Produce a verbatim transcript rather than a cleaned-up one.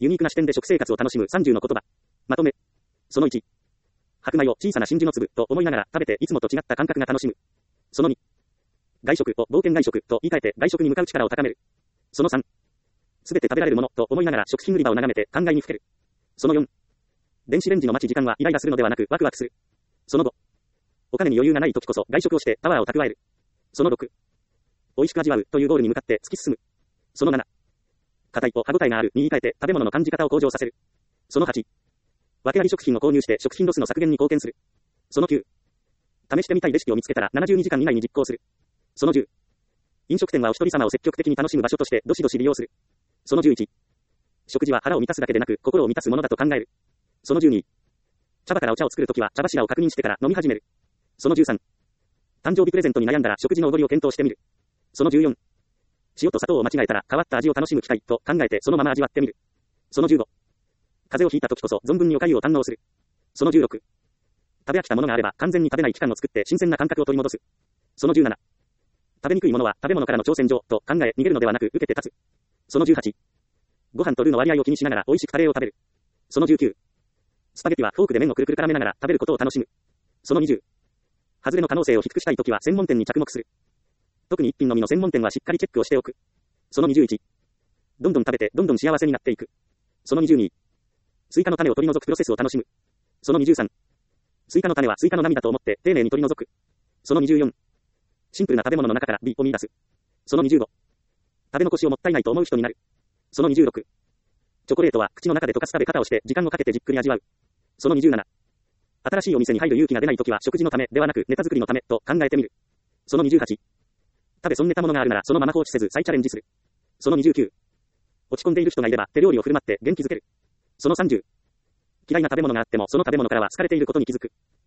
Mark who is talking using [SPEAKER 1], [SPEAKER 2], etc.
[SPEAKER 1] ユニークな視点で食生活を楽しむさんじゅうの言葉。まとめ。そのいち。白米を小さな真珠の粒と思いながら食べていつもと違った感覚が楽しむ。そのに。外食を冒険外食と言い換えて外食に向かう力を高める。そのさん。すべて食べられるものと思いながら食品売り場を眺めて考えにふける。そのよん。電子レンジの待ち時間はイライラするのではなくワクワクする。そのご。お金に余裕がない時こそ外食をしてパワーを蓄える。そのろく。美味しく味わうというゴールに向かって突き進む。そのなな。硬いと歯ごたえがあるに言い換えて食べ物の感じ方を向上させる。そのはち。訳あり食品を購入して食品ロスの削減に貢献する。そのきゅう。試してみたいレシピを見つけたらななじゅうにじかん以内に実行する。そのじゅう。飲食店はお一人様を積極的に楽しむ場所としてどしどし利用する。そのじゅういち。食事は腹を満たすだけでなく心を満たすものだと考える。そのじゅうに。茶葉からお茶を作るときは茶柱を確認してから飲み始める。そのじゅうさん。誕生日プレゼントに悩んだら食事のおごりを検討してみる。そのじゅうよん。塩と砂糖を間違えたら変わった味を楽しむ機会と考えてそのまま味わってみる。そのじゅうご。風邪をひいた時こそ存分にお粥を堪能する。そのじゅうろく。食べ飽きたものがあれば完全に食べない期間を作って新鮮な感覚を取り戻す。そのじゅうなな。食べにくいものは食べ物からの挑戦状と考え逃げるのではなく受けて立つ。そのじゅうはち。ご飯とルーの割合を気にしながら美味しくカレーを食べる。そのじゅうきゅう。スパゲティはフォークで麺をくるくる絡めながら食べることを楽しむ。そのにじゅう。外れの可能性を低くしたいときは専門店に着目する。特に一品のみの専門店はしっかりチェックをしておく。そのにじゅういち。どんどん食べてどんどん幸せになっていく。そのにじゅうに。スイカの種を取り除くプロセスを楽しむ。そのにじゅうさん。スイカの種はスイカの涙と思って丁寧に取り除く。そのにじゅうよん。シンプルな食べ物の中から美を見出す。そのにじゅうご。食べ残しをもったいないと思う人になる。そのにじゅうろく。チョコレートは口の中で溶かす食べ方をして時間をかけてじっくり味わう。そのにじゅうなな。新しいお店に入る勇気が出ないときは食事のためではなくネタ作りのためと考えてみる。そのにじゅうはち。食べ損ねたものがあるならそのまま放置せず再チャレンジする。そのにじゅうきゅう。落ち込んでいる人がいれば手料理を振る舞って元気づける。そのさんじゅう。嫌いな食べ物があってもその食べ物からは好かれていることに気づく。